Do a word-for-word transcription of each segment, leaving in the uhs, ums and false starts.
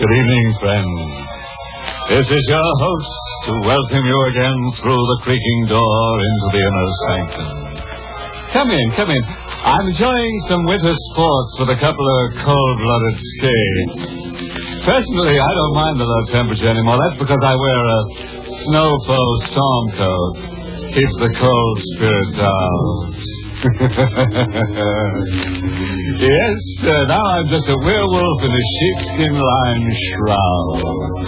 Good evening, friends. This is your host to welcome you again through the creaking door into the inner sanctum. Come in, come in. I'm enjoying some winter sports with a couple of cold-blooded skates. Personally, I don't mind the low temperature anymore. That's because I wear a snowfall storm coat. Keeps the cold spirit out. Yes, uh, now I'm just a werewolf in a sheepskin-lined shroud.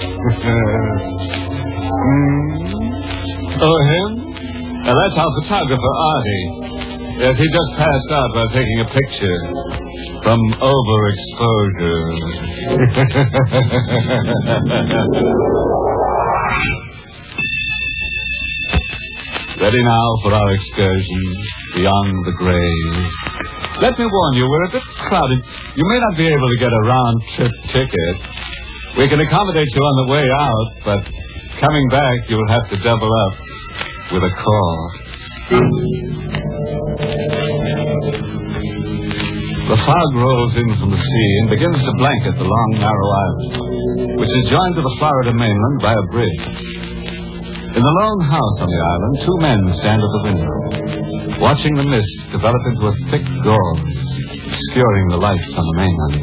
mm. Oh, him? Now, that's our photographer, Artie. Yes, he just passed out while taking a picture from overexposure. Ready now for our excursion beyond the grave. Let me warn you, we're a bit crowded. You may not be able to get a round-trip ticket. We can accommodate you on the way out, but coming back, you'll have to double up with a call. The fog rolls in from the sea and begins to blanket the long, narrow island, which is joined to the Florida mainland by a bridge. In the lone house on the island, two men stand at the window, watching the mist develop into a thick gauze, obscuring the lights on the mainland.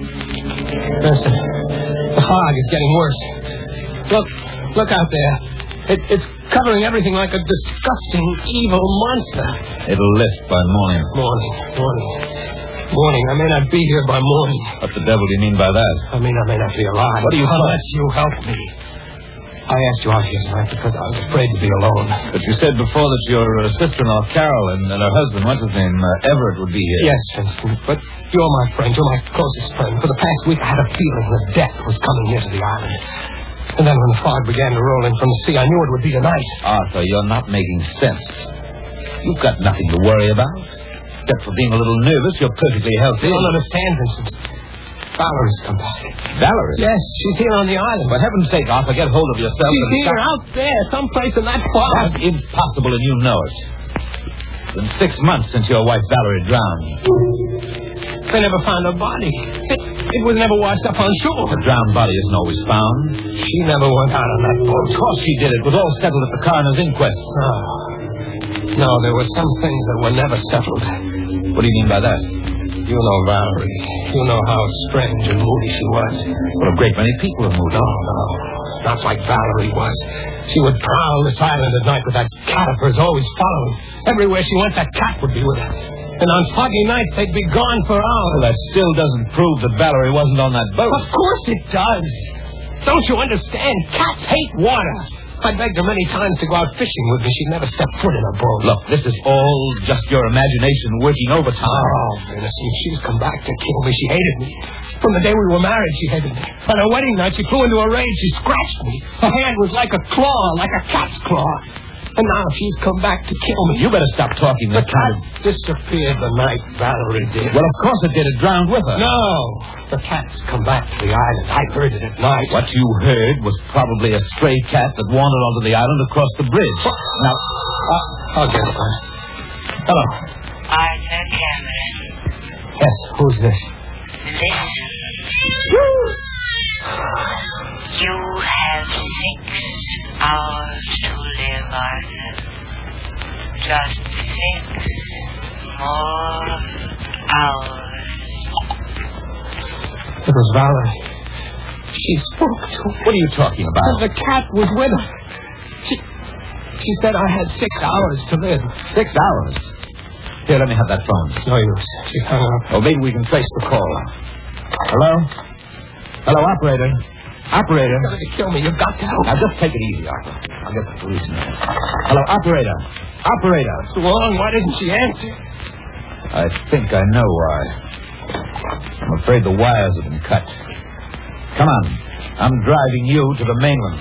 Listen, the fog is getting worse. Look, look out there. It, it's covering everything like a disgusting, evil monster. It'll lift by morning. Morning, morning, morning. I may not be here by morning. What the devil do you mean by that? I mean, I may not be alive. What do you Unless you help me. I asked you out here tonight because I was afraid to be alone. But you said before that your uh, sister-in-law, Carol, and, and her husband, what's his name, uh, Everett, would be here. Yes, Vincent, but you're my friend. You're my closest friend. For the past week, I had a feeling that death was coming here to the island. And then when the fog began to roll in from the sea, I knew it would be tonight. Arthur, you're not making sense. You've got nothing to worry about. Except for being a little nervous, you're perfectly healthy. You don't understand, Vincent. Valerie's come back. Valerie? Yes, she's here on the island. For heaven's sake, Arthur, get hold of yourself. She's and here stop. out there, someplace in that fog. That's impossible, and you know it. It's been six months since your wife Valerie drowned. They never found her body. It, it was never washed up on shore. A drowned body isn't always found. She never went out on that boat. Of course she did. It was all settled at the coroner's inquest. No. No, there were some things that were never settled. What do you mean by that? You know Valerie. You know how strange and moody she was. Well, a great many people are moody. No, no. Not like Valerie was. She would prowl this island at night with that cat of hers always following. Everywhere she went, that cat would be with her. And on foggy nights, they'd be gone for hours. Well, that still doesn't prove that Valerie wasn't on that boat. Of course it does. Don't you understand? Cats hate water. I begged her many times to go out fishing with me. She'd never step foot in a boat. Look, this is all just your imagination working overtime. Oh, Vincent, she's come back to kill me. She hated me. From the day we were married, she hated me. On her wedding night, she flew into a rage. She scratched me. Her hand was like a claw, like a cat's claw. And now she's come back to kill me. You better stop talking. The cat disappeared the night Valerie did. Well, of course it did. It drowned with her. No. The cat's come back to the island. I heard it at night. What you heard was probably a stray cat that wandered onto the island across the bridge. What? Now, uh, I'll get it. Hello. Arthur Cameron. Yes, who's this? Listen. You have six hours to live, Arthur. Just six more hours. It was Valerie. She spoke to me. What are you talking about? The cat was with her. She, she said I had six hours to live. Six hours? Here, let me have that phone. No use. She hung up. Oh, maybe we can trace the call. Hello? Hello, operator. Operator. You're going to kill me. You've got to help. Now, just take it easy, Arthur. I'll get the police in there. Hello, operator. Operator. So long. Why didn't she answer? I think I know why. I'm afraid the wires have been cut. Come on. I'm driving you to the mainland.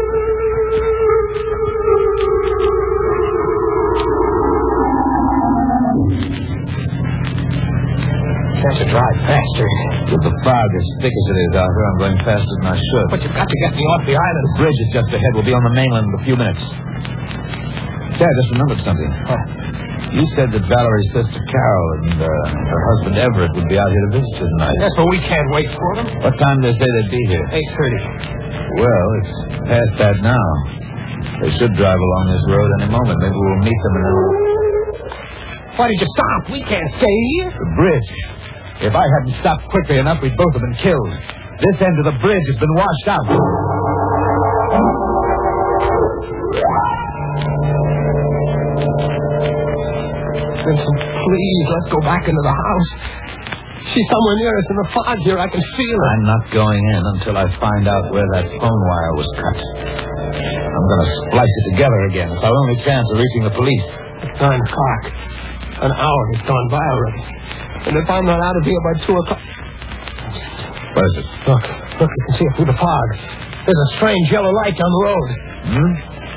Can't you drive faster? With the fog as thick as it is, Arthur, I'm going faster than I should. But you've got to get me off the island. The bridge is just ahead. We'll be on the mainland in a few minutes. Yeah, I just remembered something. What? You said that Valerie's sister Carol and uh, her husband Everett would be out here to visit you tonight. Yes, but we can't wait for them. What time did they say they'd be here? eight thirty. Well, it's past that now. They should drive along this road any moment. Maybe we'll meet them in the... Why did you stop? We can't stay here. The bridge. If I hadn't stopped quickly enough, we'd both have been killed. This end of the bridge has been washed out. Vincent, please, let's go back into the house. She's somewhere near us in the fog here. I can feel her. I'm not going in until I find out where that phone wire was cut. I'm going to splice it together again. It's our only chance of reaching the police. It's nine o'clock. An hour has gone by already. And if I'm not out of here by two o'clock... What is it? Look, look, you can see it through the fog. There's a strange yellow light down the road. Hmm?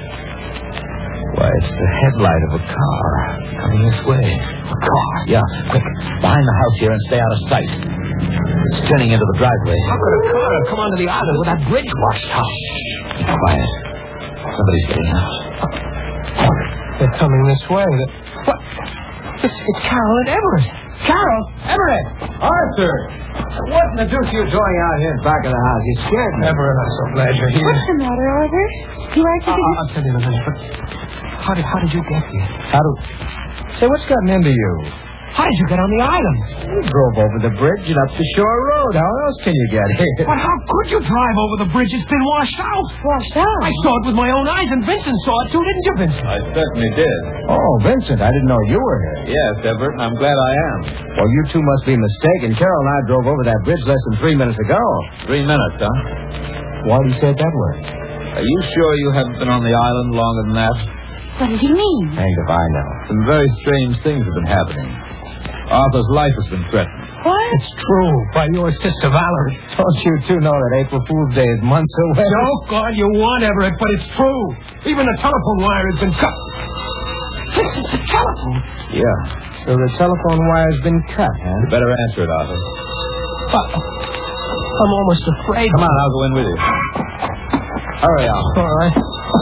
Why, it's the headlight of a car coming this way. A car? Yeah, quick. Behind the house here and stay out of sight. It's turning into the driveway. How could a car have come onto the island with that bridge washed out? Be quiet. Somebody's getting out. They're coming this way. What? It's, it's Carol and Everett. Carol! Everett! Arthur! What in the deuce are you doing out here in back of the house? You scared me. Everett, I'm so glad you're here. What's the matter, Arthur? You like to Uh, be... I'll tell you in a minute, but how did, how did you get here? How do... Say, what's gotten into you? How did you get on the island? You drove over the bridge and up the shore road. How else can you get here? But how could you drive over the bridge? It's been washed out. Washed out? I saw it with my own eyes, and Vincent saw it too, didn't you, Vincent? I certainly did. Oh, Vincent, I didn't know you were here. Yes, Everett, and I'm glad I am. Well, you two must be mistaken. Carol and I drove over that bridge less than three minutes ago. Three minutes, huh? Why do you say it that way? Are you sure you haven't been on the island longer than that? What does he mean? Hanged if I know. Some very strange things have been happening. Arthur's life has been threatened. What? It's true, by your sister Valerie. Don't you two know that April Fool's Day is months away? Don't God you want, Everett, but it's true. Even the telephone wire has been cut. This is the telephone. Yeah. So the telephone wire's been cut, huh? You better answer it, Arthur. But I'm almost afraid. Come on, I'll go in with you. Hurry up. All right.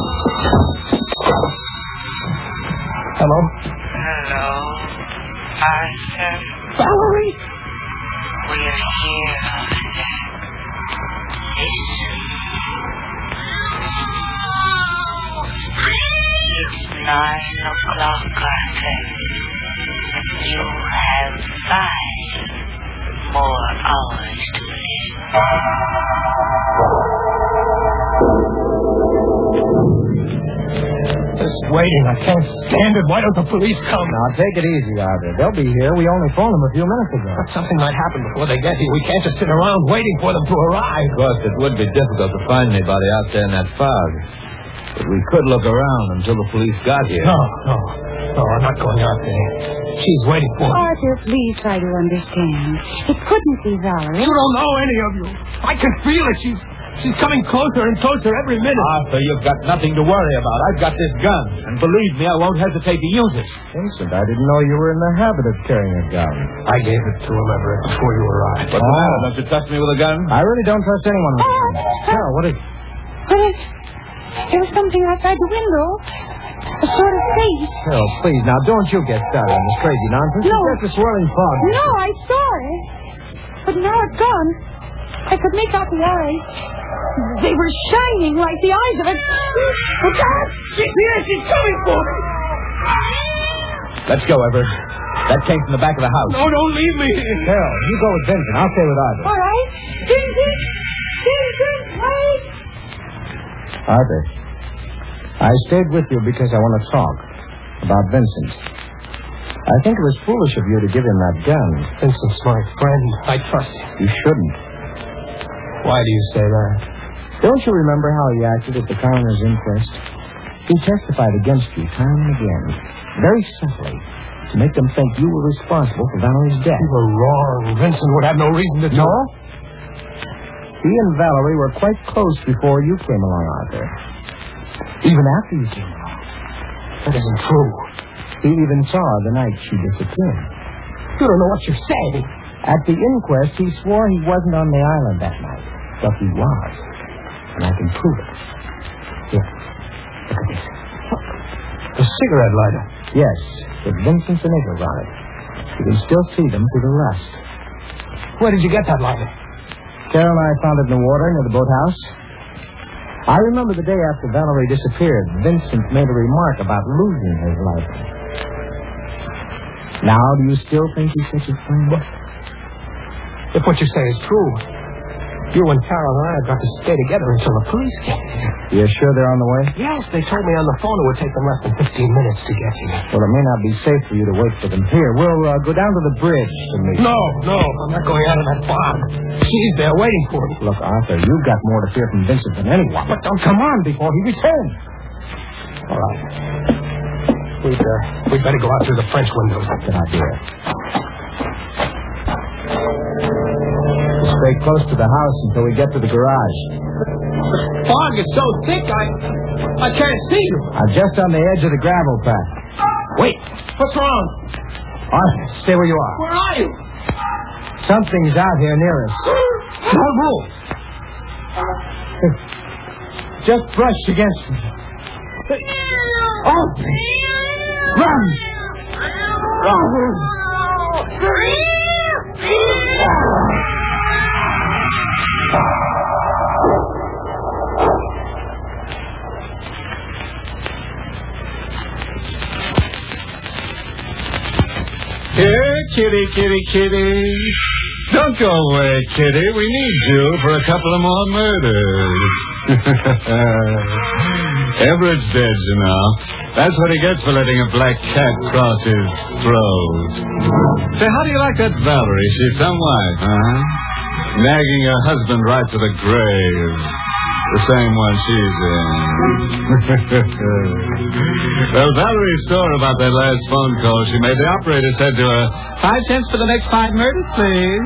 Hello? Hello, Arthur. Valerie? We're here, Arthur. Listen. It's nine o'clock, Arthur. You have five more hours to live. This waiting, I can't stand it. Why don't the police come? Now, take it easy, Arthur. They'll be here. We only phoned them a few minutes ago. But something might happen before they get here. We can't just sit around waiting for them to arrive. Of course, it would be difficult to find anybody out there in that fog. But we could look around until the police got here. No, no. No, I'm not going out there. She's waiting for me. Arthur, please try to understand. It couldn't be Valerie. You don't know any of you. I can feel it. She's she's coming closer and closer every minute. Arthur, you've got nothing to worry about. I've got this gun. And believe me, I won't hesitate to use it. Vincent, I didn't know you were in the habit of carrying a gun. I gave it to him, Everett, before you arrived. What's the matter? Don't you trust me with a gun? I really don't trust anyone with a gun. Carol, what is... What is... There was something outside the window. A sort of face. Carol, please, now don't you get started on this crazy nonsense. No. It's just a swirling fog. No, I saw it. But now it's gone. I could make out the eyes. They were shining like the eyes of a... Oh, God! She's here. She's coming for me. Let's go, Everett. That came from the back of the house. No, don't leave me here. Carol, you go with Vincent. I'll stay with Arthur. All right. Vincent! Vincent, wait! Arthur, I stayed with you because I want to talk about Vincent. I think it was foolish of you to give him that gun. Vincent's my friend. I trust him. You shouldn't. Why do you say that? Don't you remember how he acted at the coroner's inquest? He testified against you time and again, very subtly, to make them think you were responsible for Valerie's death. You were wrong. Vincent would have no reason to do No? it. He and Valerie were quite close before you came along, Arthur. Even after you came along. That isn't true. He even saw her the night she disappeared. You don't know what you're saying. At the inquest, he swore he wasn't on the island that night. But he was. And I can prove it. Here. Look at this. Look. A cigarette lighter? Yes, with Vincent's initials on it. You can still see them to the left. Where did you get that lighter? Carol and I found it in the water near the boathouse. I remember the day after Valerie disappeared, Vincent made a remark about losing his lighter. Now, do you still think he's such a friend? If what you say is true, you and Carol and I have got to stay together until the police get here. You're sure they're on the way? Yes, they told me on the phone it would take them less than fifteen minutes to get here. Well, it may not be safe for you to wait for them here. We'll uh, go down to the bridge to meet No, no, I'm not going out of that bar. She's there waiting for me. Look, Arthur, you've got more to fear from Vincent than anyone. But don't come on before he returns. All right. We'd, uh, we'd better go out through the French windows. Good idea. We'll stay close to the house until we get to the garage. The fog is so thick, I I can't see you. I'm just on the edge of the gravel path. Wait, what's wrong? Arthur, stay where you are. Where are you? Something's out here near us. What room? Just brushed against me. Oh! Run! Run! Here, kitty, kitty, kitty. Don't go away, kitty. We need you for a couple of more murders. Everett's dead, you know. That's what he gets for letting a black cat cross his throat. Say, how do you like that Valerie? She's some wife, huh? Nagging her husband right to the grave. The same one she's in. Well, Valerie saw about that last phone call she made. The operator said to her, five cents for the next five murders, please.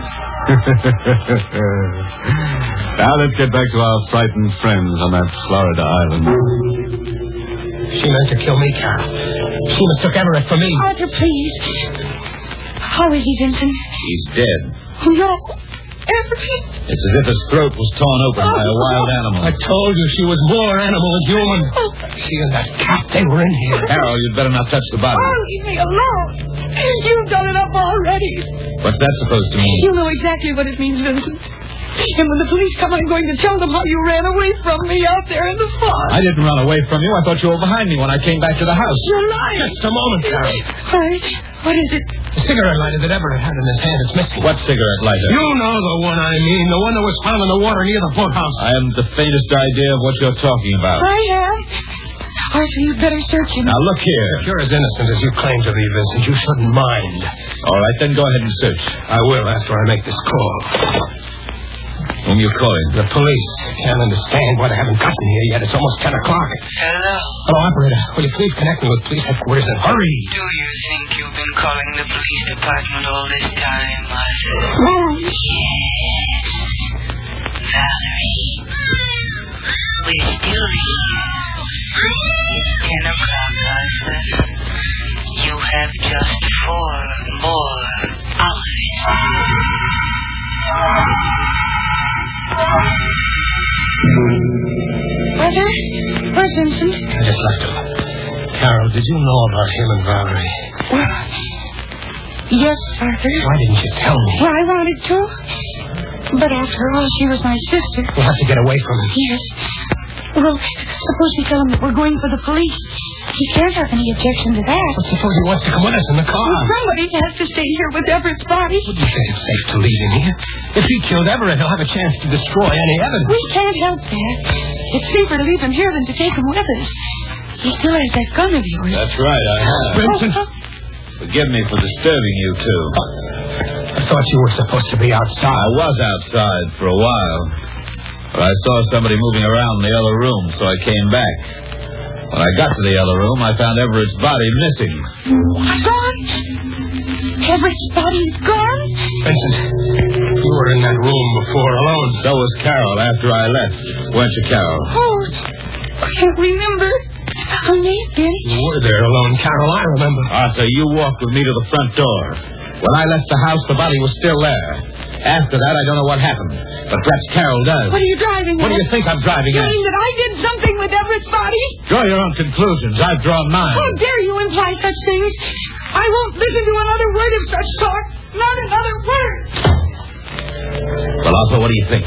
Now let's get back to our frightened friends on that Florida island. She meant to kill me, Carol. She mistook Everett for me. Arthur, please. How is he, Vincent? He's dead. No. Everett? It's as if his throat was torn open by a wild animal. I told you she was more animal than human. She and that cat, they were in here. Carol, you'd better not touch the body. Oh, leave me alone. You've done enough already. What's that supposed to mean? You know exactly what it means, Vincent. And when the police come, I'm going to tell them how you ran away from me out there in the fog. I didn't run away from you. I thought you were behind me when I came back to the house. You're lying. Just a moment, Carol. Right. What is it? The cigarette lighter that Everett had in his hand is missing. What cigarette lighter? You know the one I mean. The one that was found in the water near the boathouse. I haven't the faintest idea of what you're talking about. I have. Arthur, you'd better search him. Now, look here. If you're as innocent as you claim to be, Vincent, you shouldn't mind. All right, then go ahead and search. I will after I make this call. Whom you calling? The police. Can't understand why they haven't gotten here yet. It's almost ten o'clock. Hello. Hello, operator. Will you please connect me with police headquarters and hurry? Do you think you've been calling the police department all this time, Arthur? Oh, Yes. Valerie. We're still here. It's ten o'clock, Arthur. You have just four more hours. Arthur? Where's Vincent? I just left him. Carol, did you know about him and Valerie? Well, yes, Arthur. Why didn't you tell me? Well, I wanted to. But after all, she was my sister. We'll have to get away from him. Yes. Well, suppose we tell him that we're going for the police. He can't have any objection to that. But suppose he wants to come with us in the car. Well, somebody has to stay here with Everett's body. Wouldn't you think it's safe to leave him here? If he killed Everett, he'll have a chance to destroy any evidence. We can't help that. It's safer to leave him here than to take him with us. He still has that gun of yours. That's right, I have. Vincent. Oh, Forgive me for disturbing you, too. I thought you were supposed to be outside. I was outside for a while. But I saw somebody moving around in the other room, so I came back. When I got to the other room, I found Everett's body missing. Gone? Everett's body's gone? Vincent, you were in that room before alone. So was Carol after I left. Weren't you, Carol? Oh, I can't remember. I may have been. You were there alone, Carol, I remember. Arthur, you walked with me to the front door. When I left the house, the body was still there. After that, I don't know what happened. But perhaps Carol does. What are you driving What at? do you think I'm driving You at? mean that I did something with Everett's body? Draw your own conclusions. I've drawn mine. How dare you imply such things? I won't listen to another word of such talk. Not another word. Well, Arthur, what do you think?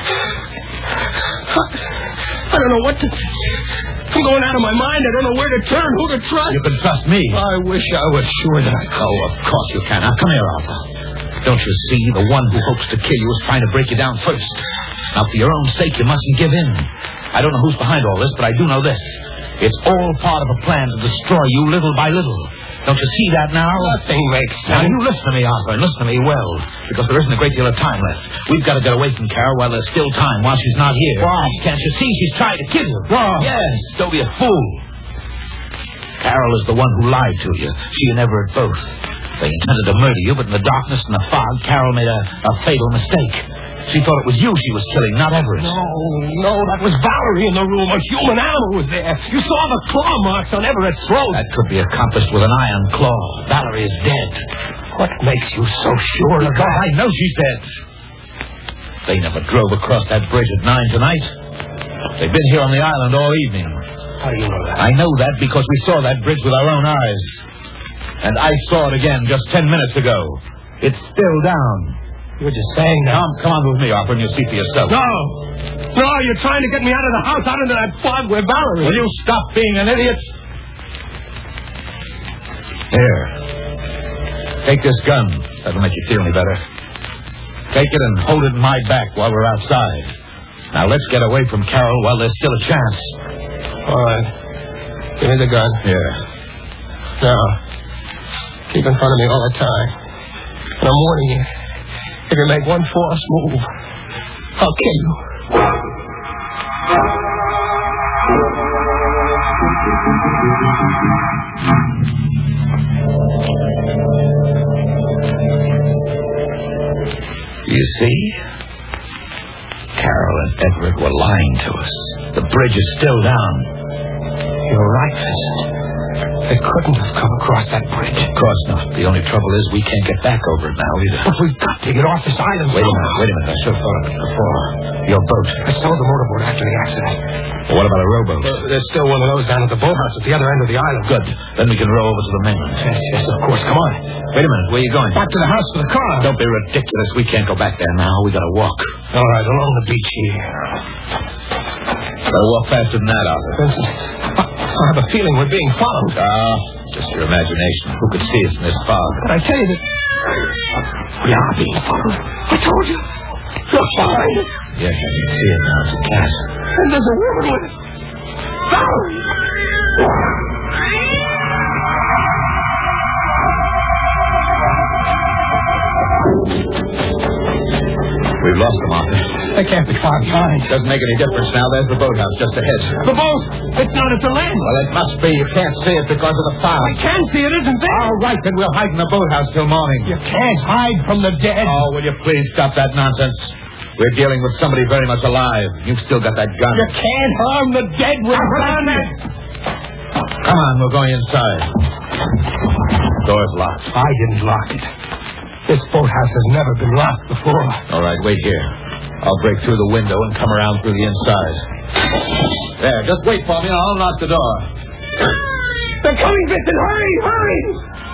I don't know what to think. I'm going out of my mind. I don't know where to turn, who to trust. You can trust me. I wish I was sure that I could. Oh, of course you can. Now, come here, Arthur. Don't you see? The one who hopes to kill you is trying to break you down first. Now, for your own sake, you mustn't give in. I don't know who's behind all this, but I do know this. It's all part of a plan to destroy you little by little. Don't you see that now? Nothing makes Now, sense. you listen to me, Arthur, and listen to me well, because there isn't a great deal of time left. We've got to get away from Carol while there's still time, while she's not here. Why? Can't you see she's trying to kill you? Why? Yes, don't be a fool. Carol is the one who lied to you. She and Everett both. They intended to murder you, but in the darkness and the fog, Carol made a, a fatal mistake. She thought it was you she was killing, not Everett. No, no, that was Valerie in the room. A human animal was there. You saw the claw marks on Everett's throat. That could be accomplished with an iron claw. Valerie is dead. What makes you so sure of Because that? I know she's dead. They never drove across that bridge at nine tonight. They've been here on the island all evening. How do you know that? I know that because we saw that bridge with our own eyes. And I saw it again just ten minutes ago. It's still down. You're just saying that. Come, come on with me, Arthur, and you'll see for yourself. No! No, you're trying to get me out of the house, out into that fog where Valerie... Will you stop being an idiot? Here. Take this gun. That'll make you feel any better. Take it and hold it in my back while we're outside. Now, let's get away from Carol while there's still a chance. All right. Give me the gun. Here. Now, keep in front of me all the time. And I'm warning you. If you make one false move, I'll kill you. You see? Carol and Everett were lying to us. The bridge is still down. You're right, Vincent. They couldn't have come across that bridge. Of course not. The only trouble is we can't get back over it now either. But we've got to get off this island. Wait a somehow. minute, wait a minute. I should have thought of it before. Your boat. I stole the motorboat after the accident. Well, what about a rowboat? Uh, there's still one of those down at the boathouse at the other end of the island. Good. Then we can row over to the mainland. Yes, yes, of course. Come on. Wait a minute. Where are you going? Back to the house for the car. Don't be ridiculous. We can't go back there now. We gotta walk. All right, along the beach here. Gotta walk faster than that, Arthur. Vincent, I, I have a feeling we're being followed. Ah, just your imagination. Who could see us in this fog? But I tell you that we are being followed. I told you. Look behind us. Yes, I can see it now. It's a cat. And there's a woman with it. Valerie! We've lost them, Arthur. They can't be far behind. Doesn't make any difference now. There's the boathouse just ahead. The boat! It's not at the land. Well, it must be. You can't see it because of the fog. I can see it isn't there. All right, then we'll hide in the boathouse till morning. You can't hide from the dead. Oh, will you please stop that nonsense? We're dealing with somebody very much alive. You've still got that gun. You can't harm the dead with a gun. Come on, we're going inside. Door's locked. I didn't lock it. This boathouse has never been locked before. All right, wait here. I'll break through the window and come around through the inside. There, just wait for me and I'll unlock the door. They're coming, Vincent. Hurry, hurry.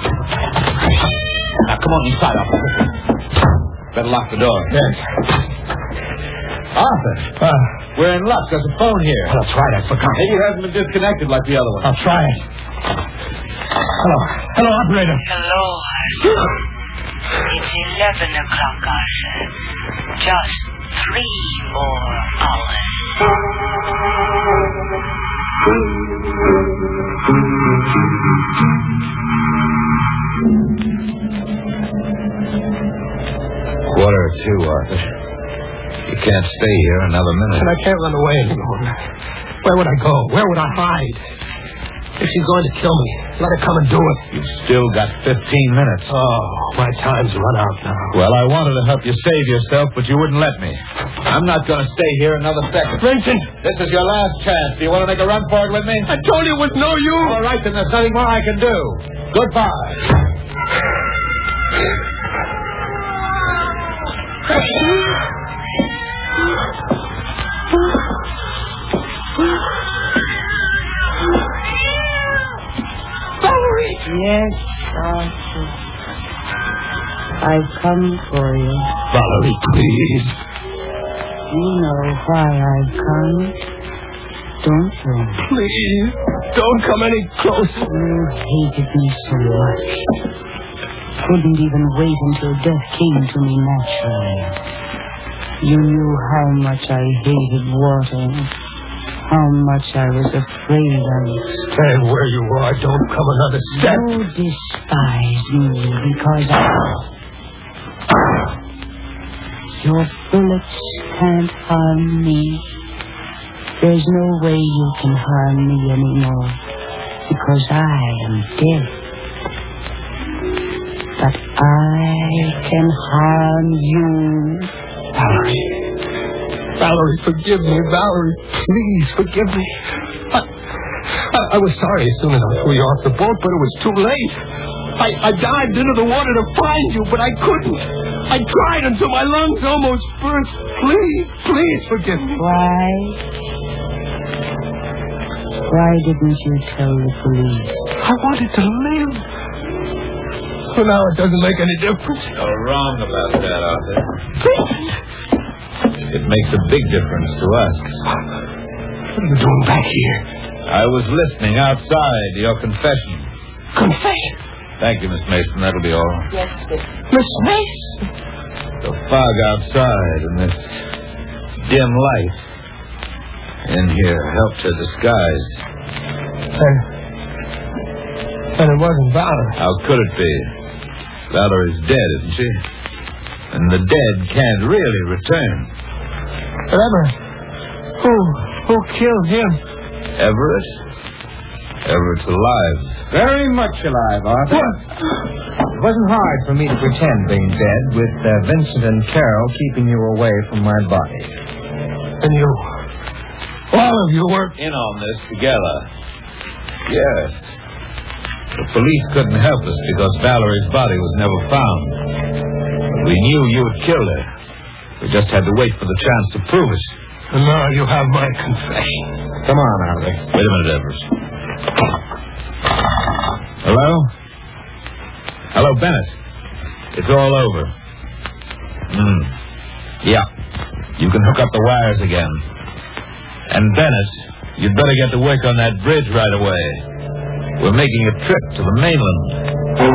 Now, come on inside, Arthur. Better lock the door. Yes. Arthur, Uh, we're in luck. There's a phone here. that's right. I forgot. Maybe it hasn't been disconnected like the other one. I'll try it. Hello. Hello, operator. Hello, Arthur. It's eleven o'clock, Arthur. Just three more hours. Quarter to two, Arthur. You can't stay here another minute. And I can't run away any longer. Where would I go? Where would I hide? If she's going to kill me, let her come and do it. You've still got fifteen minutes. Oh, my time's run out now. Well, I wanted to help you save yourself, but you wouldn't let me. I'm not going to stay here another second. Vincent! This is your last chance. Do you want to make a run for it with me? I told you with no you. All right, then there's nothing more I can do. Goodbye. Valerie! Yes, Arthur. I've come for you. Valerie, please. You know why I've come, don't you? Please, don't come any closer. You hated me so much. Couldn't even wait until death came to me naturally. You knew how much I hated water, how much I was afraid of it. Stand where you are. Don't come another step. You despise me because I... Your bullets can't harm me. There's no way you can harm me anymore because I am dead. But I can harm you. Valerie. Valerie, forgive me. Valerie, please forgive me. I, I, I was sorry as soon as I threw you off the boat, but it was too late. I, I dived into the water to find you, but I couldn't. I tried until my lungs almost burst. Please, please forgive me. Why? Why didn't you tell the police? I wanted to live. Well, now it doesn't make any difference. You're wrong about that, Arthur. It makes a big difference to us. What are you doing back here? I was listening outside to your confession. Confession? Thank you, Miss Mason. That'll be all. Yes, sir. Miss Mason? The fog outside and this dim light in here helped her disguise. And, and it wasn't Valerie. How could it be? Valerie's dead, isn't she? And the dead can't really return. Everett? Who? Who killed him? Everett? Everett's alive. Very much alive, Arthur. It wasn't hard for me to pretend being dead with uh, Vincent and Carol keeping you away from my body. And you... all of you worked in on this together. Yes. The police couldn't help us because Valerie's body was never found. But we knew you had killed her. We just had to wait for the chance to prove it. And now you have my confession. Come on, Arthur. Wait a minute, Everett. Hello? Hello, Bennett. It's all over. Hmm. Yeah. You can hook up the wires again. And Bennett, you'd better get to work on that bridge right away. We're making a trip to the mainland.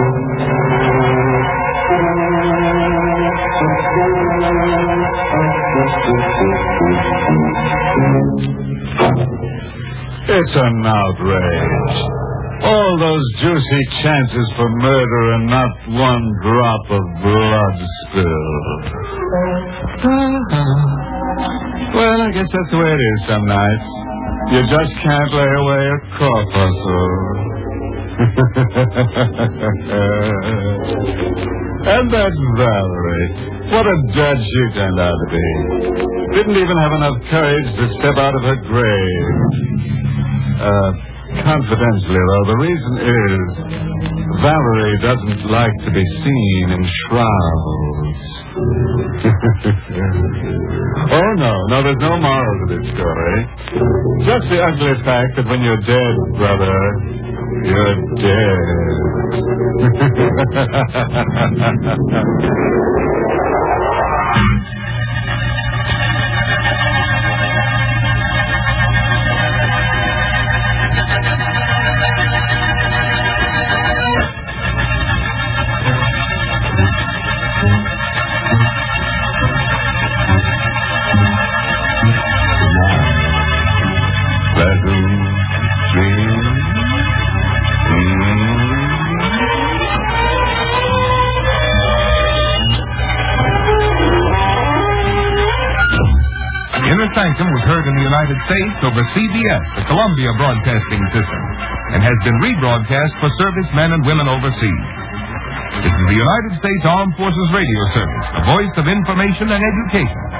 It's an outrage. All those juicy chances for murder and not one drop of blood spilled. Well, I guess that's the way it is some nights. You just can't lay away a corpuscle. And that Valerie. What a judge she turned out to be. Didn't even have enough courage to step out of her grave. Uh, confidentially, though, the reason is Valerie doesn't like to be seen in shrouds. Oh, no. No, there's no moral to this story. Just the ugly fact that when you're dead, brother, you're dead. Sanctum was heard in the United States over C B S, the Columbia Broadcasting System, and has been rebroadcast for servicemen and women overseas. This is the United States Armed Forces Radio Service, the voice of information and education.